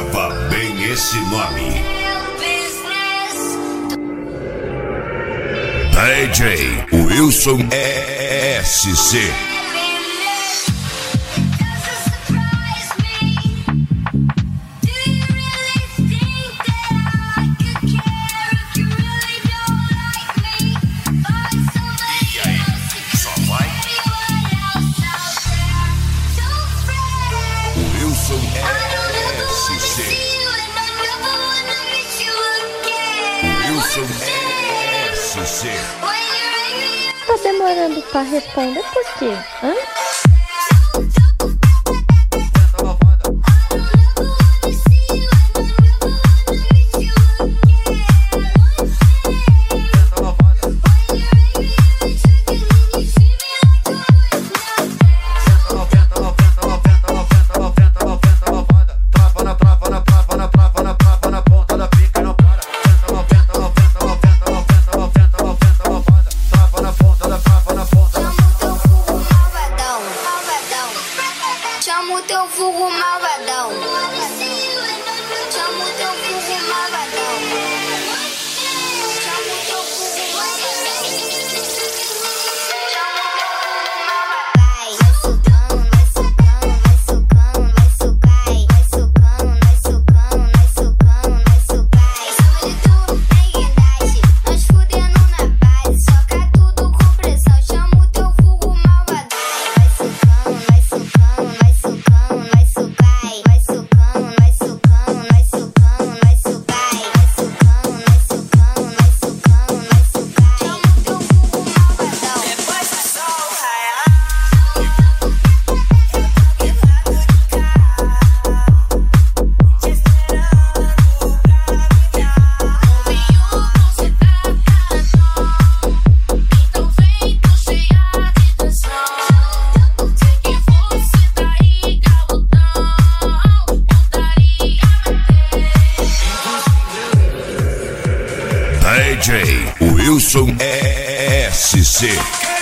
Grava bem esse nome. DJ Wilson SC. Wilson SC. Tá demorando pra responder por quê? Hã? Chama o teu vulgo malvadão. Chama o teu vulgo malvadão. Chama o teu vulgo malvadão. Chama o teu vulgo malvadão. Vai socando, vai socando, vai socando, vai socar. Vai socando, vai socando, vai socando, vai socar. Em cima de tu, na guindaste, nós fudendo na base. Soca tudo com pressão. Chama o teu vulgo malvadão. Vai socando, vai socando, vai socando, vai socar. Vai socando, vai socando, vai socando, vai socar. Vai socando, vai socando, vai socando, vai socar. Chama o teu vulgo malvadão. Depois do sol raiar, te esperando pra brilhar. Ouviu você tá então vem tô cheia de tensão. Sei que você tá aí galudão, putaria DJ Wilson SC.